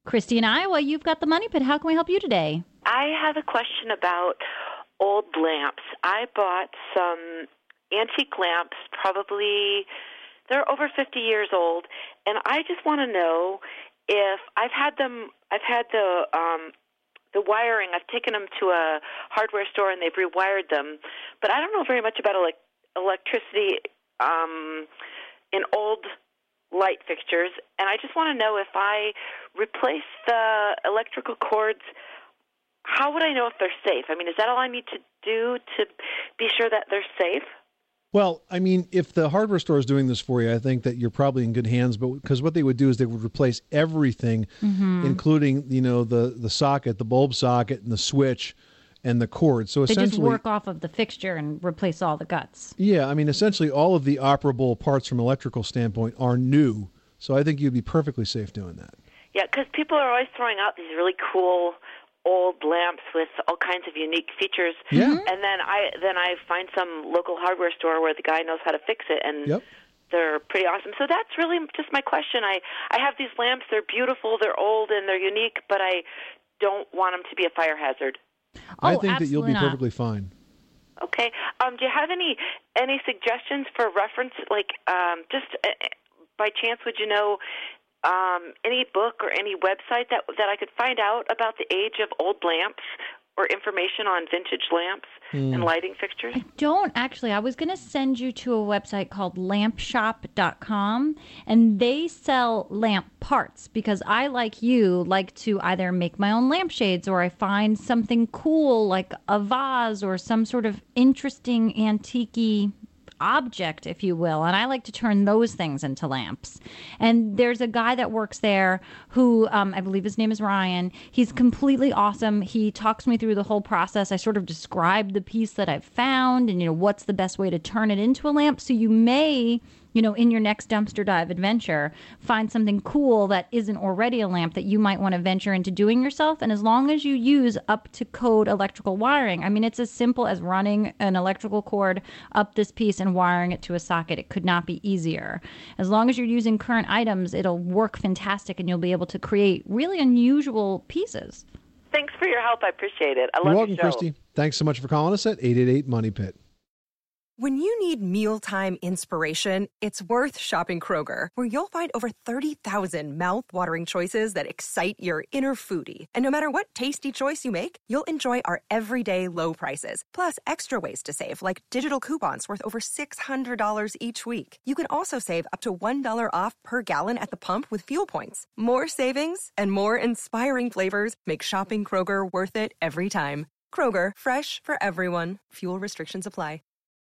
Christy in Iowa, you've got the Money Pit. How can we help you today? I have a question about old lamps. I bought some antique lamps, probably they're over 50 years old, and I just want to know if I've had the wiring. I've taken them to a hardware store and they've rewired them, but I don't know very much about electricity in old light fixtures, and I just want to know if I replace the electrical cords, how would I know if they're safe? I mean, is that all I need to do to be sure that they're safe? Well, I mean, if the hardware store is doing this for you, I think that you're probably in good hands. But because what they would do is they would replace everything, including the socket, the bulb socket, and the switch, and the cord. So essentially, they just work off of the fixture and replace all the guts. Yeah, I mean, essentially, all of the operable parts from an electrical standpoint are new. So I think you'd be perfectly safe doing that. Yeah, because people are always throwing out these really cool old lamps with all kinds of unique features. Yeah. And then I find some local hardware store where the guy knows how to fix it, and they're pretty awesome. So that's really just my question. I have these lamps. They're beautiful, they're old, and they're unique, but I don't want them to be a fire hazard. I think that you'll be perfectly fine. Okay. Do you have any suggestions for reference? Like, just by chance, would you know any book or any website that I could find out about the age of old lamps or information on vintage lamps and lighting fixtures? I don't actually. I was going to send you to a website called lampshop.com, and they sell lamp parts because I, like you, like to either make my own lampshades, or I find something cool like a vase or some sort of interesting antique-y object, if you will, and I like to turn those things into lamps. And there's a guy that works there who I believe his name is Ryan. He's completely awesome. He talks me through the whole process. I sort of describe the piece that I've found and, what's the best way to turn it into a lamp. So you may, in your next dumpster dive adventure, find something cool that isn't already a lamp that you might want to venture into doing yourself. And as long as you use up to code electrical wiring, I mean, it's as simple as running an electrical cord up this piece and wiring it to a socket. It could not be easier. As long as you're using current items, it'll work fantastic and you'll be able to create really unusual pieces. Thanks for your help. I appreciate it. I love You're welcome, your show. Christy. Thanks so much for calling us at 888-MONEY-PIT. When you need mealtime inspiration, it's worth shopping Kroger, where you'll find over 30,000 mouth-watering choices that excite your inner foodie. And no matter what tasty choice you make, you'll enjoy our everyday low prices, plus extra ways to save, like digital coupons worth over $600 each week. You can also save up to $1 off per gallon at the pump with fuel points. More savings and more inspiring flavors make shopping Kroger worth it every time. Kroger, fresh for everyone. Fuel restrictions apply.